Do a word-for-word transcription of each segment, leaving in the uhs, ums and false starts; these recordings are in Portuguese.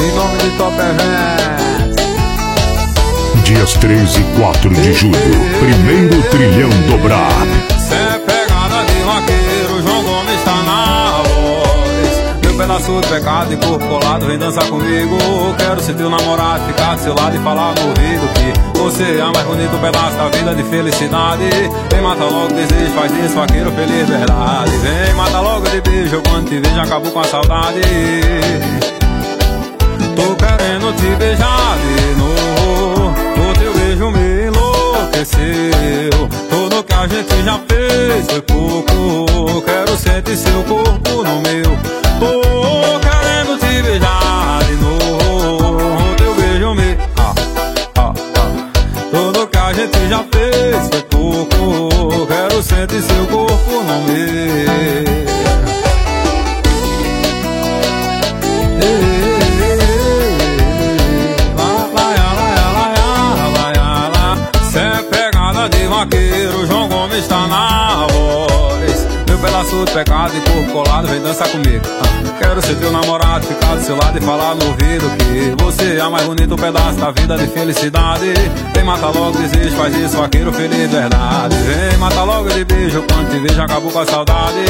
Em nome de Top Events. Dias três e quatro de julho, primeiro trilhão do Brap. Cê é pegada de vaqueiro, João Gomes tá na voz. Meu pedaço de pecado e corpo colado, vem dançar comigo. Quero ser teu namorado, ficar do seu lado e falar no ouvido que você é o mais bonito pedaço da vida de felicidade. Vem mata logo o desejo, faz isso, vaqueiro feliz verdade. Vem mata logo de beijo, quando te vejo acabo com a saudade. Tô querendo te beijar de novo, o teu beijo me enlouqueceu. Tudo que a gente já fez foi pouco, quero sentir seu corpo no meu. Tô querendo te beijar de novo, o teu beijo me... Ah, ah, ah. Tudo que a gente já fez foi pouco, quero sentir seu corpo no meu. De vaqueiro, João Gomes tá na voz. Meu pedaço de pecado e corpo colado, vem dançar comigo. ah. Quero ser teu namorado, ficar do seu lado e falar no ouvido que você é o mais bonito pedaço da vida de felicidade. Vem mata logo o desejo, faz isso, vaqueiro feliz verdade. Vem mata logo de beijo, quando te vejo acabo com a saudade.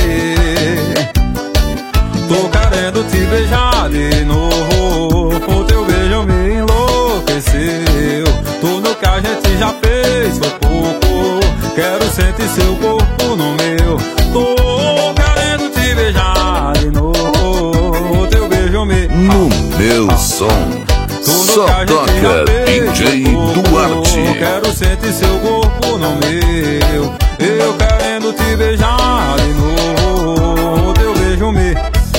Tô querendo te beijar de novo, o teu beijo me enlouqueceu. Tudo que a gente já fez foi pouco, quero sentir seu corpo no meu. Tô querendo te beijar de novo, o teu beijo me... No meu ah, som, tudo só que a gente toca já fez D J foi pouco, Duarte. quero sentir seu corpo no meu. Eu querendo te beijar de novo, o teu beijo me...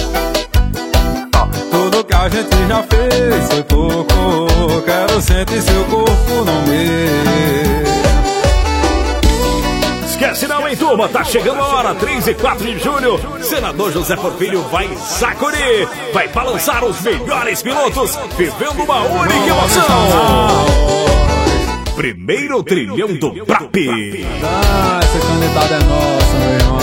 Tudo que a gente já fez foi pouco, quero sentir seu corpo no meu. Esquece não, hein, turma? Tá chegando a hora, três e quatro de julho. Senador José Porfírio vai sacudir, vai balançar os melhores pilotos, vivendo uma única emoção. Primeiro trilhão do Brap. Ah, essa candidatura é nossa, meu irmão.